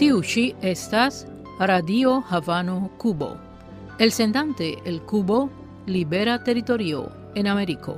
Tiu ci estas Radio Havano Cubo. El sendante el Cubo libera territorio en Américo.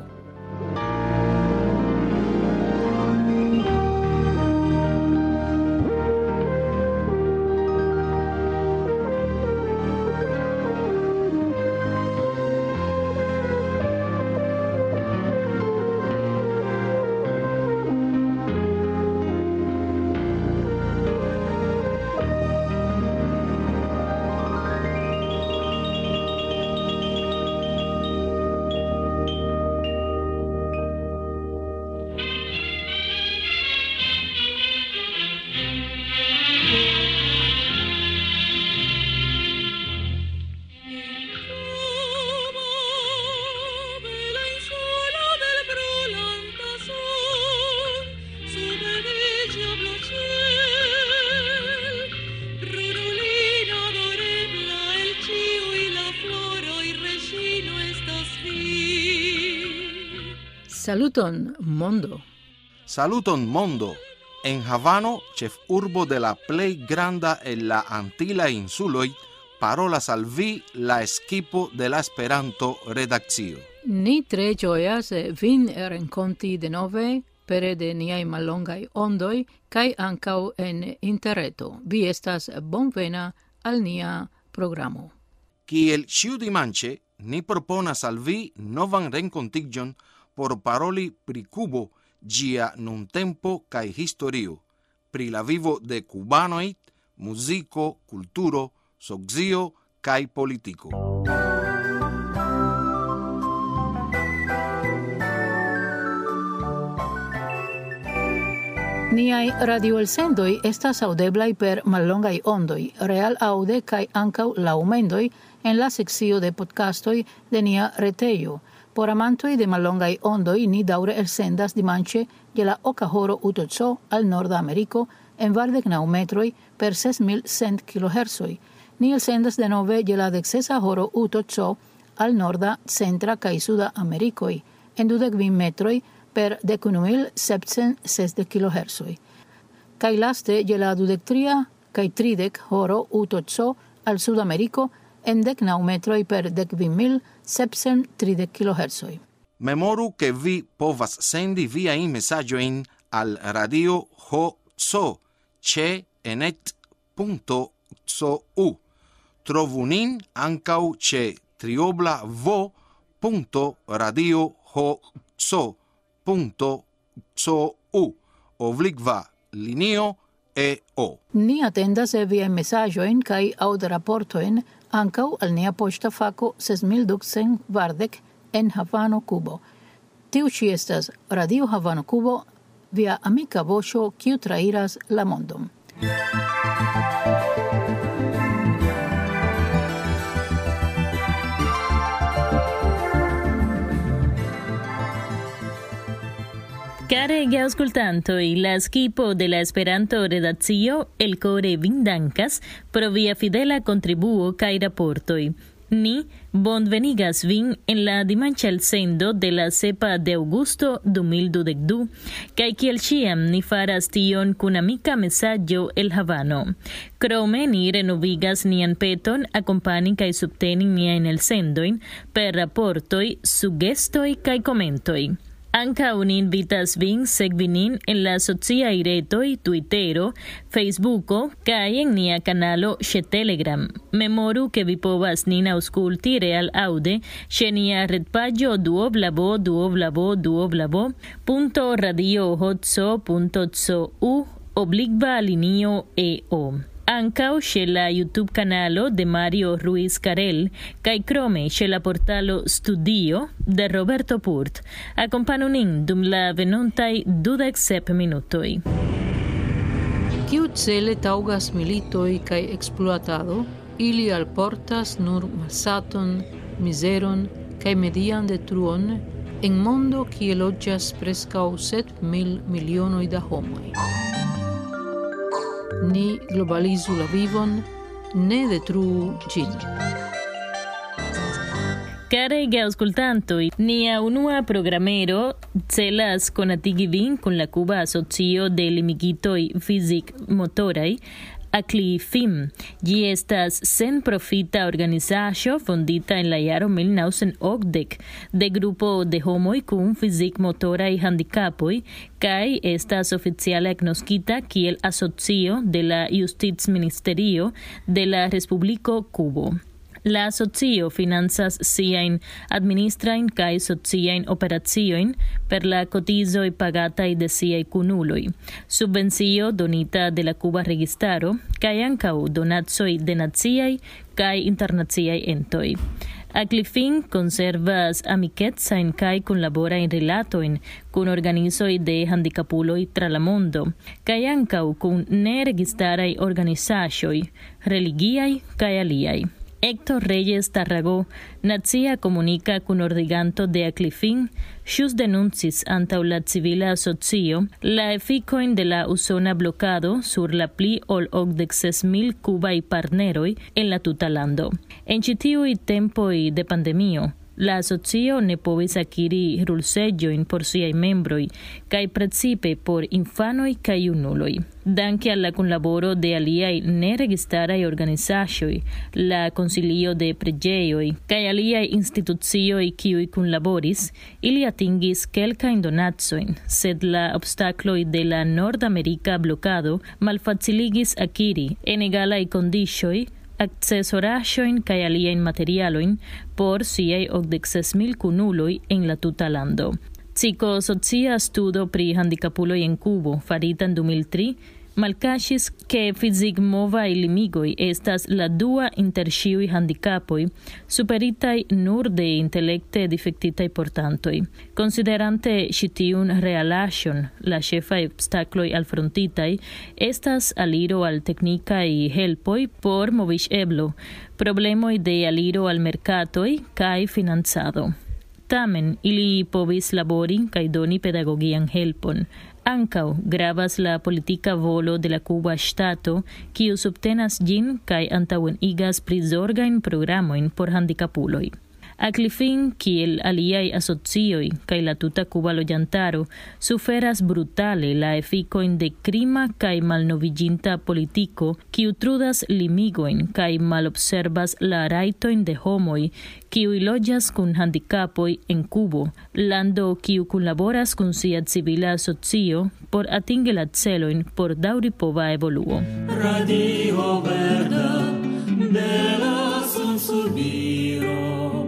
Saluton, mondo. Saluton, mondo. En Havano, ĉefurbo de la plej granda en la Antila insuloj, parolas al vi la eskipo de la Esperanto-redakcio. Ni tre ĝojas vin renkonti denove pere de niaj mallongaj ondoj kaj ankaŭ en interreto. Vi estas bonvena al nia programo. Kiel ĉiudimanĉe, ni proponas al vi novan renkontiĝon por paroli pri Kubo, ĝia nuntempo kaj historio, pri la vivo de kubanoj, muziko, kulturo, socio kaj politiko. Niaj radioelsendoj estas aŭdeblaj per mallongaj ondoj, real aŭde kaj ankaŭ laŭmendoj en la sekcio de podcastoj de nia retejo. Por amantoj de mallongaj ondoj ni daŭre elsendas dimanĉe je la oka horo UTC al Norda Ameriko en 29 metroj per 6100 kHz. Ni elsendas denove je la 16 horo UTC al Norda, Centra kaj Suda Amerikoj en 22 metroj per 11760 kHz. Kaj laste je la 23 kaj 30 horo UTC al Sudameriko en 19 metroj per 12730 kHz. Memoru ke vi povas sendi viajn mesaĝojn al Radio HC ĉe enet.cu. Trovu nin ankaŭ ĉe www.radiohc.cu/linio-EO. Ni atendas viajn mesaĝojn kaj aŭdraportojn ankaŭ al nia poŝta fako 6240 en Havano, Kubo. Tiu ĉi estas Radio Havano Kubo, via amika voĉo, kiu trairas la mondon. Carege aŭskultantoj, la skipo de la Esperanto-redakcio elkore vin dankas pro via fidela kontribuo kaj raportoj. Ni bonvenigas vin en la dimanĉa elsendo de la 7 de aŭgusto 2022, kaj kiel ĉiam ni faras tion kun amika mesaĝo el Havano. Krome ni renovigas nian peton akompani kaj subteni niajn elsendojn per raportoj, sugestoj kaj komentoj. Ankaŭ ni invitas vin sekvi nin en la sociaj retoj Twittero, Facebooko kaj en nia kanalo ĉe Telegram. Memoru ke vi povas nin aŭskulti real aŭde ĉe nia retpaĝo www.radiohc.cu/linio-EO. Ankaŭ ĉe la YouTube kanalo de Mario Ruiz Carel kaj krome ĉe la portalo Studio de Roberto Purt. Akompanu nin dum la venontaj 27 minutoj. Kiucele taŭgas militoj kaj ekspluatado, ili alportas nur malsaton, mizeron kaj median detruon en mondo kie loĝas preskaŭ 7,000 milionoj da homoj. Ni globalizu la vivon, ne detruu ĝin. Carege aŭskultantoj, nia unua programero celas konatigi vin kun la Kuba Asocio de Limigitoj Fizik-Motoraj Aclifim, gi estas sen profita organizaĵo fondita en la jaro 1980 de grupo de homoj kun fizikmotoraj handikapoj kaj estas oficiale agnoskita kiel asocio de la Justicministerio de la Respubliko Kubo. La asocio financas siajn administrajn kaj sociajn operaciojn per la kotizoj pagataj de siaj kunuloj, subvencio donita de la Kuba registaro kaj ankaŭ donacoj de naciaj kaj internaciaj entoj. Aclifin konservas amikecajn kaj kunlaborajn rilatojn kun organizoj de handikapuloj tra la mondo, kaj ankaŭ kun neregistaraj organizaĵoj, religiaj kaj aliaj. Héctor Reyes Tarragó, nacia comunica kun ordiganto de Aclifin, ŝus denuncis antaŭ la civila asocio la efikojn de la usona blokado sur la pli ol 86,000 kubaj partneroj en la tuta lando. En ĉi tiuj tempoj de pandemio, la asocio ne povis akiri rulseĝojn por siaj membroj kaj precipe por infanoj kaj junuloj. Danke al la kunlaboro de aliaj neregistaraj organizaĵoj, la Konsilio de Preĝejoj kaj aliaj institucioj kiuj kunlaboris, ili atingis kelkajn donacojn, sed la obstakloj de la nordamerika blokado malfaciligis akiri en egalaj kondiĉoj accesoraĵojn kaj aliajn materialojn por siaj 86,000 kunuloj en la tuta lando. Psikosocia studo pri handikapuloj en Kubo, farita en 2003, malkaŝis ke fizikmovaj limigoj estas la dua inter ĉiuj handikapoj, superitaj nur de intelekte difektitaj portantoj. Konsiderante ĉi tiun realaĵon, la ĉefaj obstakloj alfrontitaj estas aliro al teknikaj helpoj por moviĝeblo, problemoj de aliro al merkatoj kaj financado. Tamen, ili povis labori kaj doni pedagogian helpon. Ankaŭ gravas la politika volo de la kuba ŝtato, kiu subtenas ĝin kaj antaŭenigas prizorgajn programojn por handikapuloj. Aclifin, kiel aliaj asocioj kaj la tuta kuba loĝantaro, suferas brutale la efikojn de krima kaj malnoviĝinta politiko, kiu trudas limigojn kaj malobservas la rajtojn de homoj, kiuj loĝas kun handikapoj en Kubo, lando kiu kunlaboras kun sia civila asocio por atingi la celojn por daŭripova evoluo. Radio Verda de la Sunsubiro.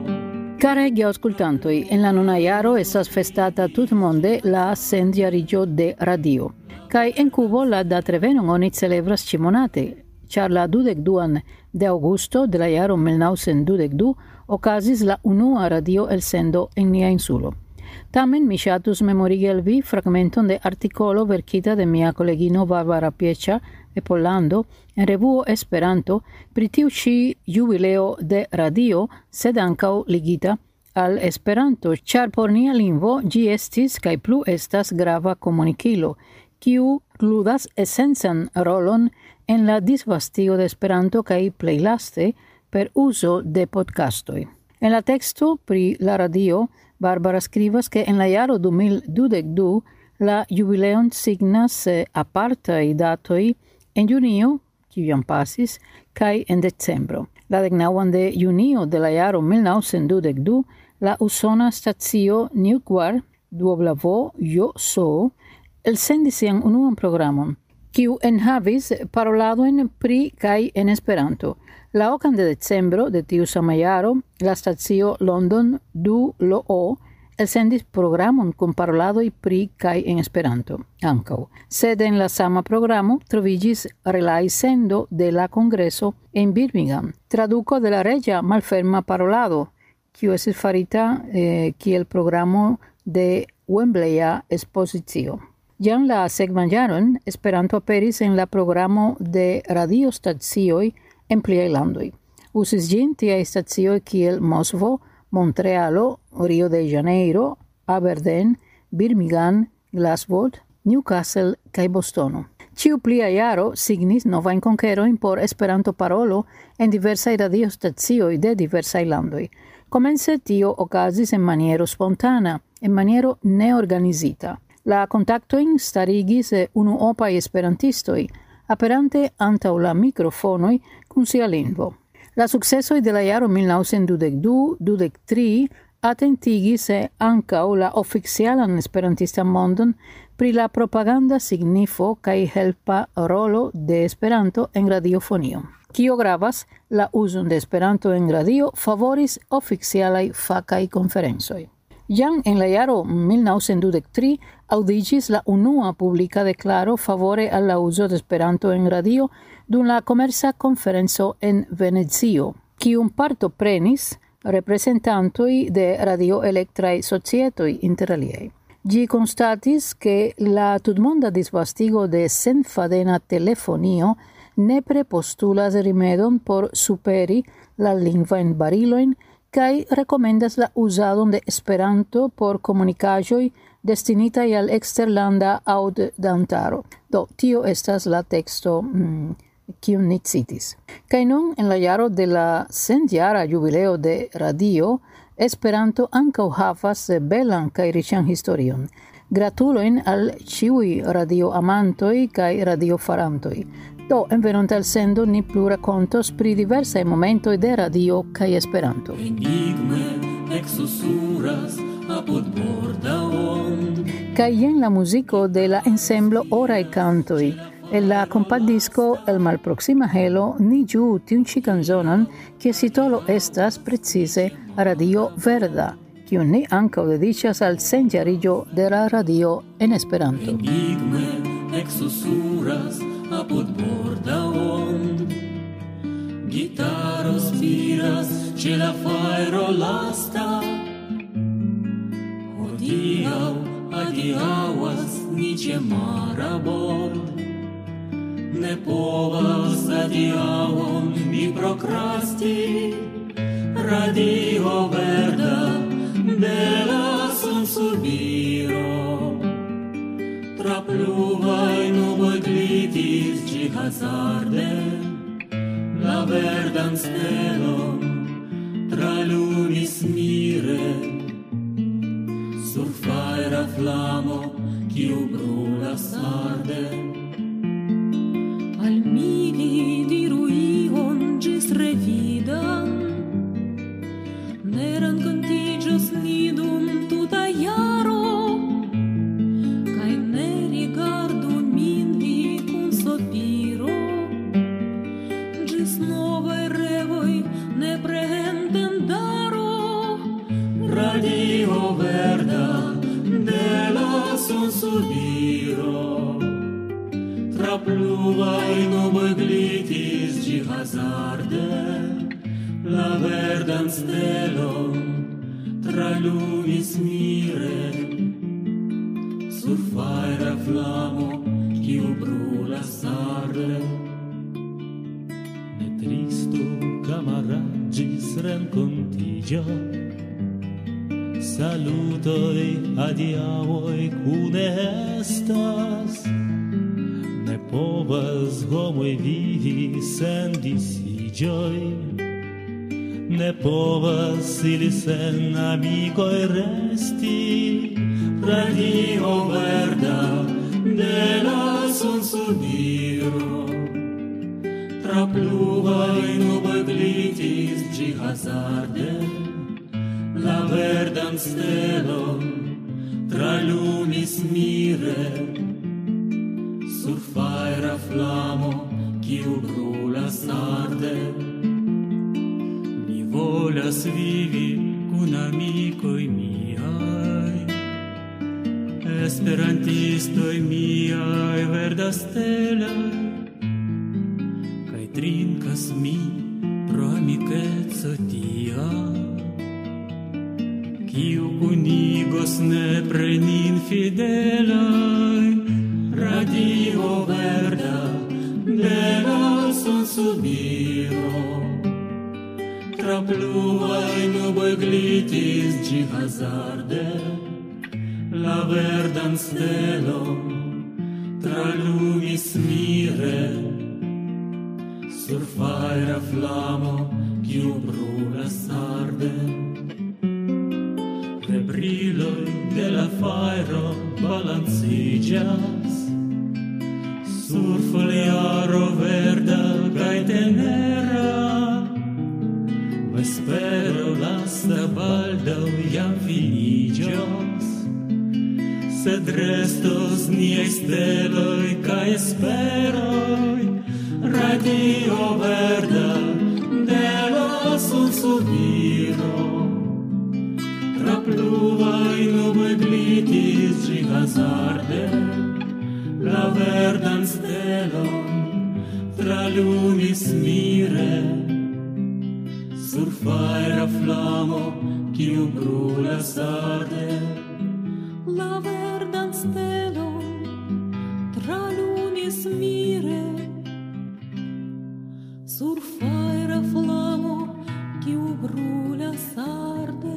Care geaŭskultantoj, en la nuna jaro estas festata tutmonde la centjariĝo de radio. Kaj en Kubo la datrevenon oni celebras ĉimonate, ĉar la 22 de aŭgusto de la jaro 1922 okazis la unua radio elsendo en nia insulo. Tamen mi ŝatus memorigi al vi fragmenton de artikolo verkita de mia kolegino Barbara Piecha de Pollando en revuo Esperanto pri tiu ĉi jubileo de radio, sed ankaŭ ligita al Esperanto, ĉar por nia lingvo ĝi estis kaj plu estas grava komunikilo, kiu ludas esencan rolon en la disvastigo de Esperanto kaj plej laste per uzo de podcastoj. En la teksto pri la radio, Barbara skribas ke en la jaro 2022 la jubileon signas apartaj datoj en junio, kiu jam pasis, kaj en decembro. La 19 de junio de la jaro 1922, la usona stacio Newsguard WJSO elsendis sian unuan programon, kiu enhavis paroladojn pri kaj en Esperanto. La 8 de decembro de tiu sama jaro, la stacio London 2LO elsendis programon kun paroladoj pri kaj en Esperanto ankaŭ. Sed en la sama programo troviĝis relaisendo de la kongreso en Birmingham, traduko de la reĝa malferma parolado, kiu estis farita kiel programo de Wembleya Expozicio. Jam la sekvan jaron, Esperanto aperis en la programo de radiostacioj en pliaj landoj. Usis ĝin tiaj stacioj kiel Moskvo, Montrealo, Rio de Janeiro, Aberdeen, Birmingham, Glasgow, Newcastle kaj Bostono. Ĉiu plia jaro signis novajn konkerojn por Esperanto-parolo en diversaj radiostacioj de diversaj landoj. Komence tio okazis en maniero spontana, en maniero neorganizita. La kontaktojn starigis unuopaj esperantistoj, aperante antaŭ la mikrofonoj kun sia lingvo. La sukcesoj de la jaro 1922-23 atentigis ankaŭ la oficialan esperantistan mondon pri la propaganda signifo kaj helpa rolo de Esperanto en radiofonio. Kio gravas, la uzon de Esperanto en radio favoris oficialaj fakaj konferencoj. Jam en la jaro 1923 aŭdiĝis la unua publika deklaro favore al la uzo de Esperanto en radio dum la komerca konferenco en Venecio, kiun partoprenis representantoj de radioelektraj societoj inter aliaj. Ĝi konstatis ke la tutmonda disvastigo de senfadena telefonio nepre postulas rimedon por superi la lingvajn barilojn kaj rekomendas la uzadon de Esperanto por komunikaĵoj destinitaj al eksterlanda aŭdantaro. Do, tio estas la teksto kiun ni citis. Kaj nun, en la jaro de la centjara jubileo de radio, Esperanto ankaŭ havas belan kaj riĉan historion. Gratulojn al ĉiuj radioamantoj kaj radiofarantoj. Do, en venonta elsendo ni plu rakontos pri diversaj momentoj de radio kaj Esperanto. Enigme eksusurras apud borda ond. Kaj jen la muziko de la ensemblo Oraj Kantoj. En la compaddisco El malproxima helo ni ĝuu tiun ĉi kanzonon, kies titolo estas precise Radio Verda, kiun ni ankaŭ dediĉas al centjariĝo de la radio en Esperanto. Enigme eksusurras apud borda ond. Gitaro spiras ĉe la fajro lasta. Hodiaŭ adiaŭas ni ĉe mara bord. Ne povas adiaŭon mi prokrasti. Radio Verda, bela sunsubiro. Tra pluvaj nuboj glitis ĝi hazarde. La verdan stelon tralumis mire. Sur fajra flamo, kiu brulas arde. Al mi diru ion ĝis revidan. Ne renkontiĝos ni dum tuta jaro. Kaj ne rigardu min vi kun sopiro. Ĝis novaj revoj nepre entendaro. Radio Verda, bela sunsubiro. Tra pluvaj nuboj glitis ĝi hazarde. La verdan stelon tralumis mire. Sur fajra flamo, kiu brulas arde. Ne tristu, kamara, ĝis renkontiĝo. Salutoj, adiaŭoj kune estas. Ne povas homoj vivi sen disiĝoj. Ne povas ili sen amikoj resti. Radio Verda, bela sunsubiro. Tra pluvaj nuboj glitis ĝi hazarde. La verdan stelon tralumis mire. Sur fajra flamo, kiu brulas arde. Mi volas vivi kun amikoj miaj. Esperantistoj miaj verdastelaj. Kaj trinkas mi pro amikeco tia. Kiu kunigos nepre nin fidelaj. Radio Verda, bela sunsubiro. Tra pluvaj nuboj glitis ĝi hazarde. La verdan stelon tralumis mire. Sur fajra flamo, kiu brulas arde. Rebriloj de la fajro balanciĝas sur foliaro verda kaj tenera, vespero lasta baldaŭ jam finiĝos, sed restos niaj steloj kaj esperoj, radio verda de la sunsubiro. Tra pluvaj nuboj glitis ĝi hazarde, la verdan stelon tralumis mire, sur fajra flamo kiu brulas arde. La verdan stelon tralumis mire, sur fajra flamo kiu brulas arde.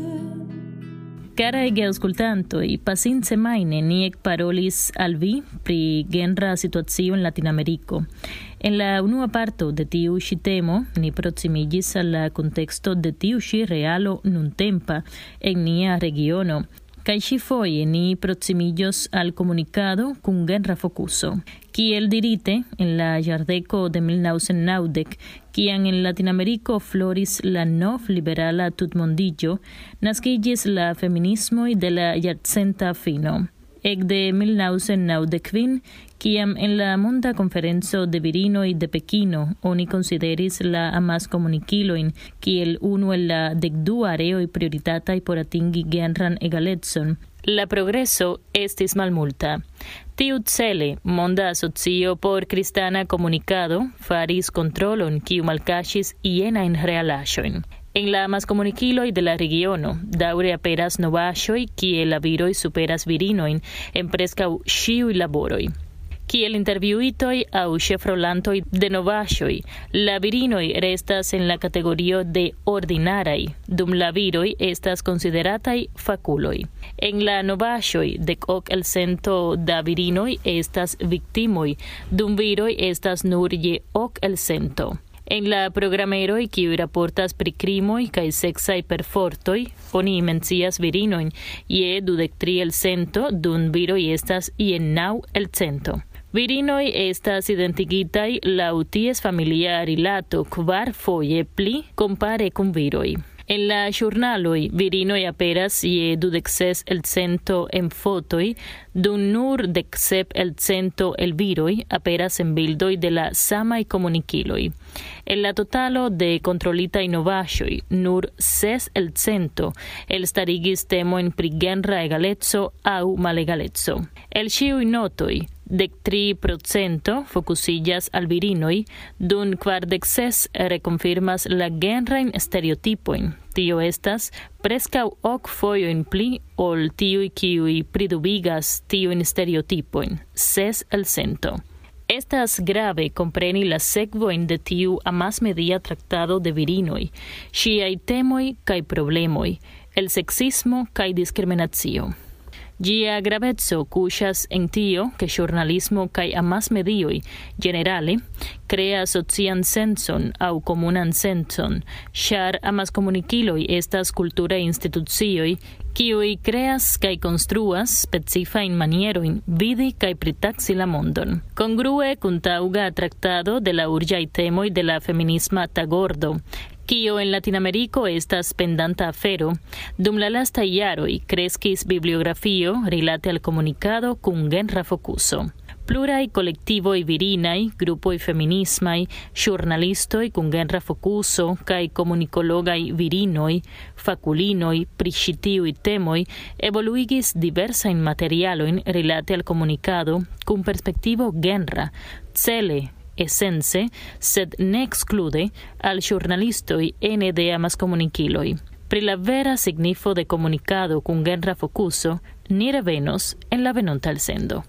Carai geauscultantoi, pasin semaine niec parolis al vi pri genra situatio in Latinameriko. En la unua parto de tiu ĉi temo ni proximigis al la contexto de tiu ĉi realo nuntempa en nia regiono. Kaj ŝi foje ni proximillos al comunicado kun genra fokuso. Kiel dirite, en la jardeko de 1990, kiam en Latinameriko floris la nov liberala tutmondiĝo, naskiĝis la feminismoj de la jarcenta fino. Ekde 1995, kiam en la monda konferenco de virinoj de Pekino oni konsideris la amaskomunikilojn kiel unu el la 12 areoj prioritataj por atingi genran egalecon, la progreso estis malmulta. Tiucele, Monda Asocio por Kristana Komunikado faris kontrolon kiu malkaŝis jenajn realaĵojn. En la amaskomunikiloj de la regiono daŭre aperas novaĵoj kie la viroj superas virinojn en preskaŭ ĉiuj laboroj. Kiel intervjuitoj aŭ ĉefrolantoj de novaĵoj, la virinoj restas en la kategorio de ordinaraj, dum la viroj estas konsiderataj fakuloj. En la novaĵoj 10% da virinoj estas viktimoj, dum viroj estas nur je 8%. En la programeroj kiuj raportas pri krimoj kaj seksaj perfortoj, oni mencias virinojn je 23%, dum viroj estas je 9%. Virinoj estas identigitaj laŭ ties familia rilato 4 foje pli kompare kun viroj. En la ĵurnaloj virinoj aperas je 26% en fotoj, dum nur 17% el viroj aperas en bildoj de la samaj komunikiloj. En la totalo de kontrolitaj novaĵoj, nur 6% elstarigis temojn pri genra egaleco aŭ malegaleco. El ĉiuj notoj, 13% fokusillas al virinoj, dum 46 rekonfirmas la genrajn stereotipojn. Tio estas preskaŭ 8 fojojn pli ol tiuj kiuj pridubigas tiujn stereotipojn, 6%. Estas grave kompreni la sekvojn de tiu amasmedia traktado de virinoj, ŝiaj temoj kaj problemoj, el seksismo kaj diskriminacio. Ĝia graveco kuŝas en tio, ke ĵurnalismo kaj amasmedioj ĝenerale kreas socian sencon aŭ komunan sencon, ĉar amaskomunikiloj estas kulturaj institucioj, kiuj kreas kaj konstruas specifajn manierojn vidi kaj pritaksi la mondon. Kongrue kun taŭga traktado de la urĝaj temoj de la feminisma tagordo, kio en Latinameriko estas pendanta afero, dum la lastaj jaroj kreskis bibliografio rilate al komunikado kun genra fokuso. Pluraj kolektivoj virinaj, grupoj feminismaj, ĵurnalistoj kun genra fokuso kaj komunikologaj virinoj, fakulinoj pri ĉi tiuj temoj evoluigis diversajn materialojn rilate al komunikado kun perspektivo genra, cele esence, sed ne exclude al ĵurnalistoj ene de amaskomunikiloj. Pri la vera signifo de komunikado kun genra fokuso ni revenos en la venonta elsendo.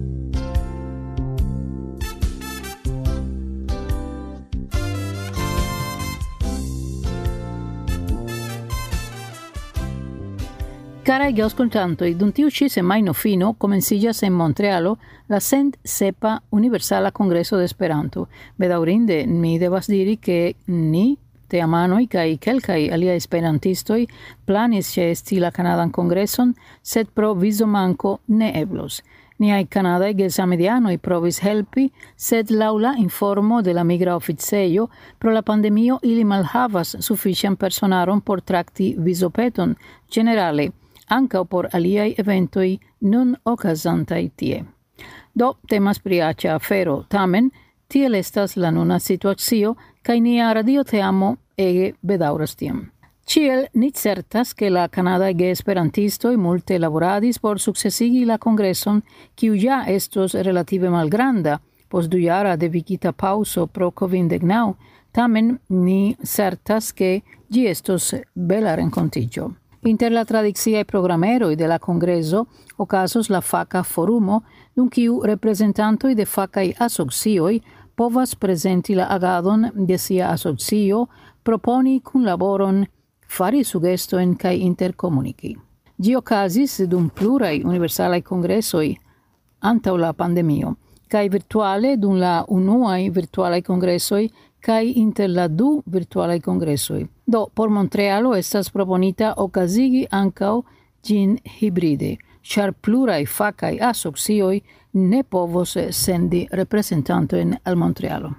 Caraj geaŭskultantoj, dum tiu ĉi semajno fino komenciĝas en Montrealo la 107. Universala Kongreso de Esperanto. Bedaŭrinde, mi devas diri ke ni, teamanoj kaj kelkaj aliaj esperantistoj, planis ĉeesti la Kanadan Kongreson, sed pro vizomanko ne eblos. Niaj Kanadaj gesamedianoj provis helpi, sed laŭ la informo de la migra oficejo pro la pandemio ili malhavas sufiĉan personaron por trakti vizopeton ĝenerale, ankaŭ por aliaj eventoj nun okazantaj tie. Do temas pri aĉa afero, tamen tiel estas la nuna situacio kaj nia radioteamo ege bedaŭras tion. Ciel ni certas che la Canada geesperantistoj multe laboradis por succesigi la kongreson, kiu ja estos relative malgranda, post 2-jara devigita pauso pro COVID-19, tamen ni certas che ĝi estos bela renkontiĝo. Inter la tradiciaj programeroj de la kongreso okazos la faka forumo, dum kiu reprezentantoj de fakaj asocioj povas prezenti la agadon de sia asocio, proponi kunlaboron, fari sugestojn kaj interkomuniki. Ĝi okazis dum pluraj universalaj kongresoj antaŭ la pandemio, kaj virtuale dum la unuaj virtualaj kongresoj kaj inter la 2 virtualaj kongresoj. Do, por Montrealo estas proponita okazigi ankaŭ ĝin hibride, ĉar pluraj fakaj asocioj ne povos sendi reprezentantojn al Montrealo.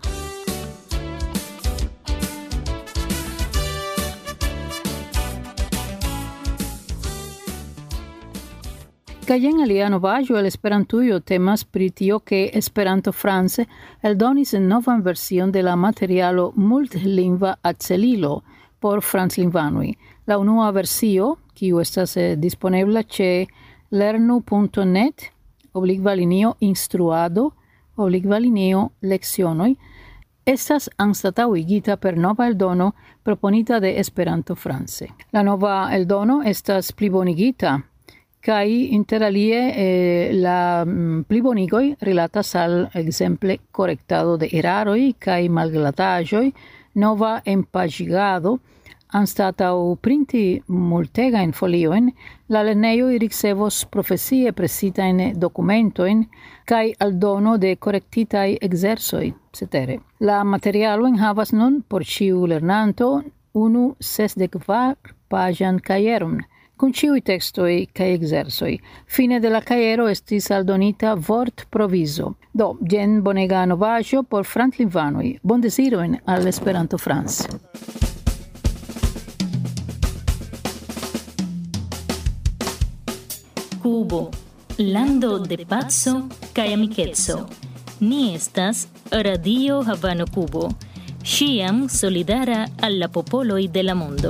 Kaj jen alia novaĵo el Esperantujo temas pri tio ke Esperanto France eldonis novan version de la materialo multlingva Acelilo por franclingvanoj. La unua versio, kiu estas disponebla ĉe lernu.net /instruado /lekcionoj, estas anstataŭigita per nova eldono proponita de Esperanto France. La nova eldono estas plibonigita kaj interalie la plibonigoj rilatas al ekzemple korektado de eraroj kaj malglataĵoj, nova enpaĝigado, anstataŭ printi multegajn foliojn, la lernejoj ricevos profesie presitajn dokumentojn kaj aldono de korektitaj ekzercoj, cetere. La materialo enhavas nun por ĉiu lernanto 64-paĝan kajeron, kun ĉiuj tekstoj kaj ekzercoj. Fine de la kajero estis aldonita vortprovizo. Do, jen bonega novaĵo por franclingvanoj. Bondezirojn al Esperanto France. Kubo, lando de paco kaj amikeco. Ni estas Radio Havano Kubo, ĉiam solidara al la popoloj de la mondo.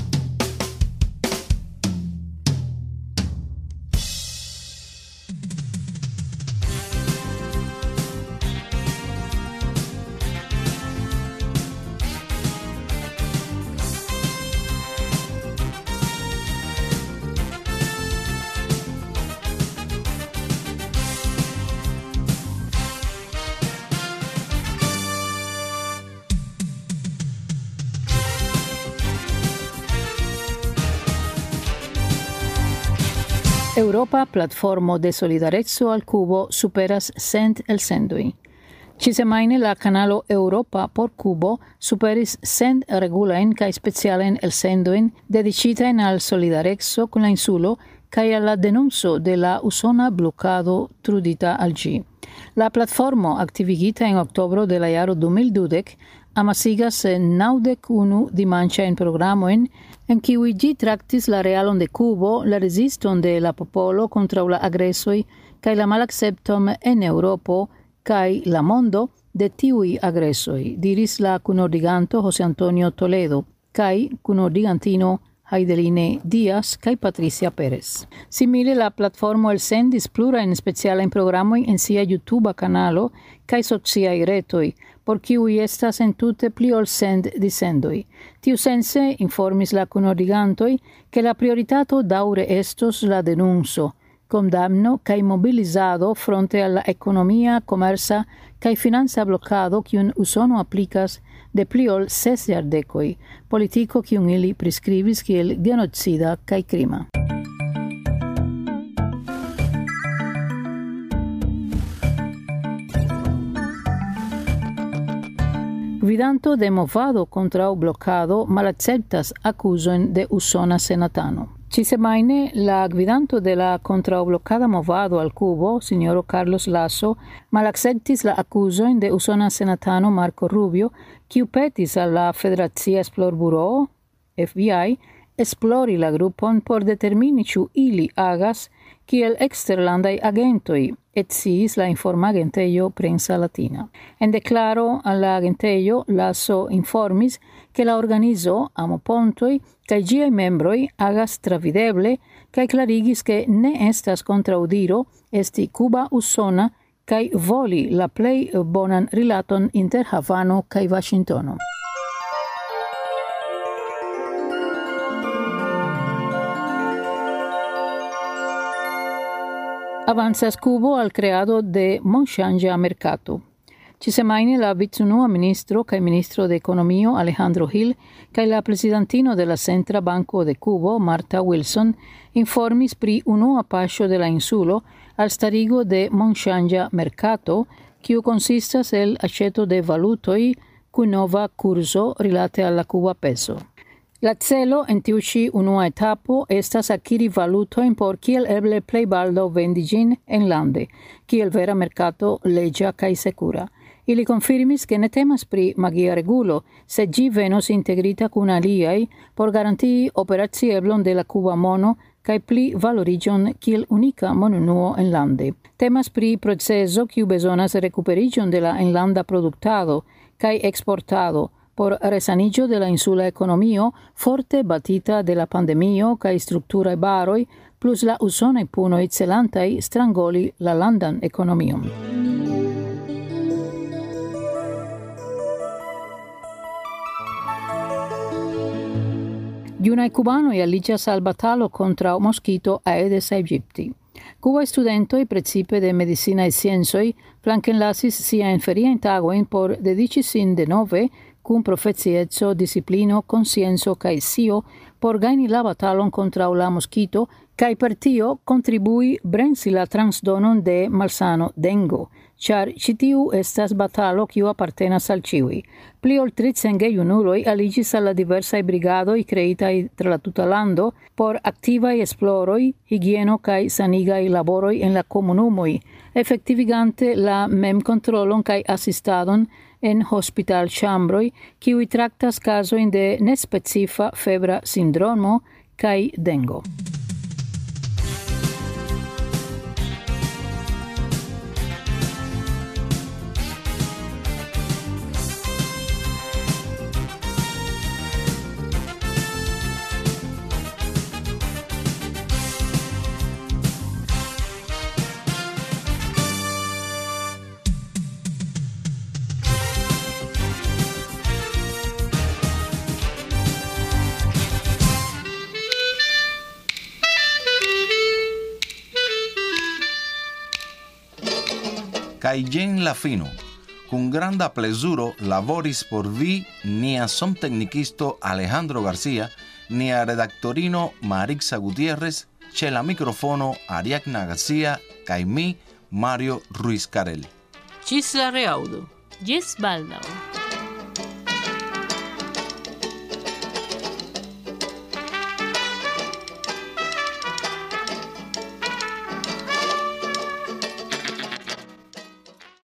Europa platformo de solidareco al Kubo superas 100 elsendoj. Ĉisemajne la kanalo Europa por Kubo superis 100 regulajn kaj specialajn elsendojn dediĉitajn al solidareco kun la insulo kaj al la denunco de la usona blokado trudita al ĝi. La platformo aktivigita en oktobro de la jaro 2020 amasigas 91 dimanĉajn programojn en kiuj ĝi traktis la realon de Kubo, la reziston de la popolo kontraŭ la agresoj kaj la malakcepton en Eŭropo kaj la mondo de tiuj agresoj, diris la kunordiganto José Antonio Toledo kaj kunordigantino Heideline Díaz kaj Patricia Pérez. Simile la platformo elsendis plurajn specialajn programojn en sia YouTuba kanalo kaj sociaj retoj, por kiuj estas entute pli ol 100 dissendoj. Tiusense informis la kunordigantoj ke la prioritato daŭre estos la denunco, condamno kaj mobilizado fronte al la ekonomia, komerca kaj financa blokado kiun Usono aplikas de pli ol 6 jardekoj, politiko kiun ili priskribis kiel genocida kaj krima. Gvidanto de movado kontraŭ blokado malakceptas akuzojn de usona senatano. Cisemaine, la gvidanto de la contraobloccada movado al Cubo, signoro Carlos Lasso, malacceptis la accusojn de usona senatano Marco Rubio, kiu petis al la Federacia Esplorbureau, FBI, esplori la grupon por determini ĉu ili agas kiel eksterlandaj agentoj, sciis la informagentejo Prensa Latina. En declaro al la agentejo, Lasso informis che la organizo Amopontoj kaj ĝiaj membroj agas travideble kaj klarigis ke ne estas kontraŭdiro esti Kuba usona kaj voli la plej bonan rilaton inter Havano kaj Vaŝingtono. Avanzas Cubo al creado de Monchanja Mercato. Cisemaine la vicunua ministro kaj ministro de Economio Alejandro Gil kaj la presidentino de la Centra Banco de Cubo Marta Wilson informis pri unua paŝo de la insulo al starigo de Monchanja Mercato, kiu konsistas el aĉeto de valutoj kun nova kurso rilate al la kuba peso. La celo en tiu ĉi unua etapo estas akiri valutojn por kiel eble plej baldaŭ vendi ĝin enlande, kiel vera merkato leĝa kaj sekura. Ili konfirmis ke ne temas pri magia regulo, sed ĝi venos integrita kun aliaj por garantii operacieblon de la kuba mono kaj pli valoriĝon kiel unika monunuo enlande. Temas pri procezo kiu bezonas rekuperiĝon de la enlanda produktado kaj eksportado, por resaniĝo de la insula ekonomio forte batita de la pandemio kaj strukturaj baroj plus la usonaj punoj celantaj strangoli la landan ekonomion. Junaj kubanoj aliĝas al batalo kontraŭ moskito Aedes aegypti. Kubaj studentoj precipe de medicinaj sciencoj flankenlasis siajn feriajn tagojn por dediĉi sin denove kun profecieco, disciplino, conscienzo kaj scio por gajni la batalon kontraŭ la moskito kaj per tio kontribui brensi la transdonon de malsano dengo, ĉar ĉi tiu estas batalo kiu apartenas al ĉiuj. Pli ol 300 gejunuloj aliĝis al la diversaj brigadoj kreitaj tra la tuta lando por aktivaj esploroj, higieno kaj sanigaj laboroj en la komunumoj, efektivigante la memkontrolon kaj asistadon en hospital-ĉambroj, kiuj traktas kazojn de nespecifa febra sindromo kaj dengo. Kaj jen la fino. Kun granda plezuro laboris por vi nia sonteknikisto Alejandro Garcia, nia redaktorino Marixa Gutiérrez, ĉe la mikrofono Ariadna Garcia kaj mi, Mario Ruiz Carel. Ĝis la reaŭdo. Ĝis baldaŭ.